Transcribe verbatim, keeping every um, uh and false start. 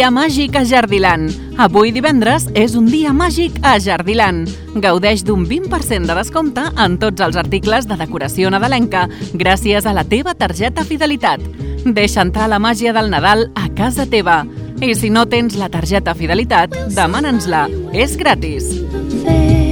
dia màgic a Jardiland. Avui divendres és un dia màgic a Jardiland. Gaudeix d'un vint per cent de descompte en tots els articles de decoració nadalenca gràcies a la teva targeta Fidelitat. Deixa entrar la màgia del Nadal a casa teva. I si no tens la targeta Fidelitat, demana'ns-la. És gratis.